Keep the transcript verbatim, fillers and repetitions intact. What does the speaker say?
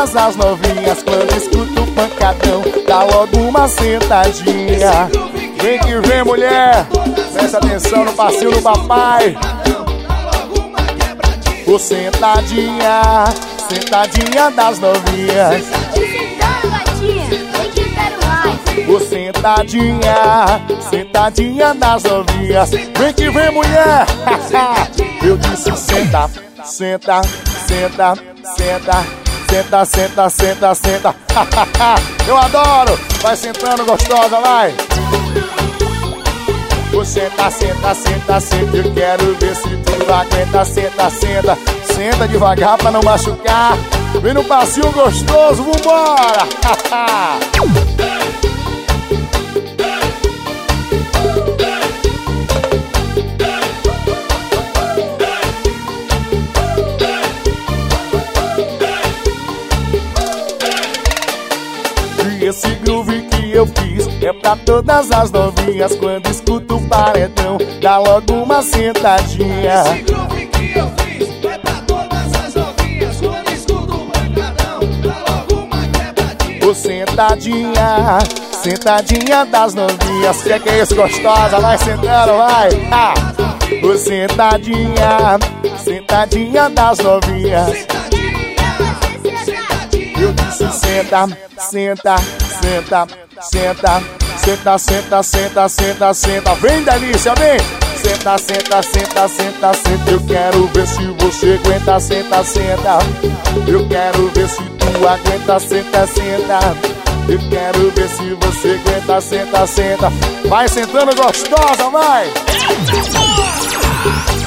todas as novinhas. Quando escuto o pancadão, dá logo uma sentadinha. Vem que vem, mulher, presta atenção no passinho do papai. Ô sentadinha, sentadinha das novinhas. Ô sentadinha, sentadinha das novinhas. Vem que vem, mulher. Eu disse senta, senta, senta, senta, senta, senta, senta, senta. Eu adoro. Vai sentando gostosa, vai. Ô senta, senta, senta, senta. Eu quero ver se tu aguenta. Senta, senta, senta devagar pra não machucar. Vem no passinho gostoso, vambora. Esse groove que eu fiz é pra todas as novinhas. Quando escuto o paredão, dá logo uma sentadinha. Esse groove que eu fiz é pra todas as novinhas. Quando escuto o pancadão, dá logo uma quebradinha. Ô sentadinha, sentadinha das novinhas. Que é que é isso, gostosa? Vai sentando, vai. Ah. Ô sentadinha, sentadinha das novinhas. Eu disse senta, senta, senta, senta, senta, senta, senta, senta, senta. Vem, delícia, vem. Senta, senta, senta, senta, senta. Eu quero ver se você aguenta. Senta, senta. Eu quero ver se tu aguenta. Senta, senta. Eu quero ver se você aguenta. Senta, senta. Vai sentando gostosa, vai.